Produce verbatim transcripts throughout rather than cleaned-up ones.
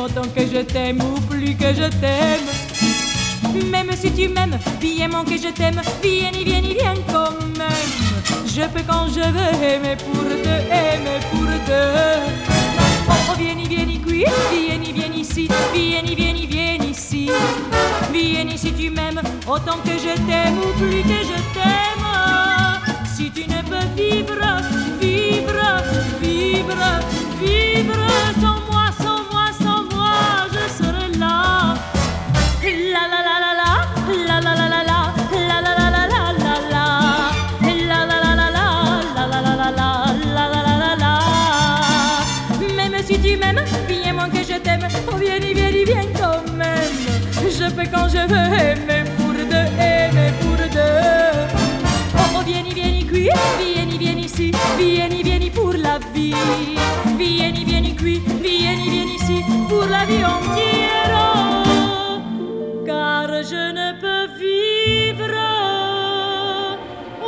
autant que je t'aime ou plus que je t'aime. Même si tu m'aimes, bien mon que je t'aime, viens, viens, viens quand même. Je peux quand je veux aimer pour deux, aimer pour deux. Oh, oh viens, viens qui, viens, viens ici, viens, viens, viens ici. Viens si tu m'aimes, autant que je t'aime ou plus que je t'aime. Si tu ne peux vivre, vivre, vivre, vivre sans moi, sans moi, sans moi, je serai là. La la la la la, la la la la la, la la la la la la la, la la la la la, la la la la la, la la la la la. Même si tu m'aimes, bien moins que je t'aime, oh viens, viens, viens quand même. Je peux quand je veux aimer pour deux, aimer pour deux. Oh, oh viens, viens qui, viens, viens ici, viens, viens pour la vie. Viens, viens qui, viens, viens ici pour la vie entière. Car je ne peux vivre, oh,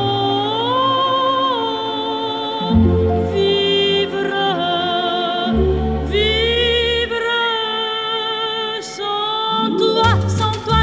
vivre, vivre sans toi, sans toi.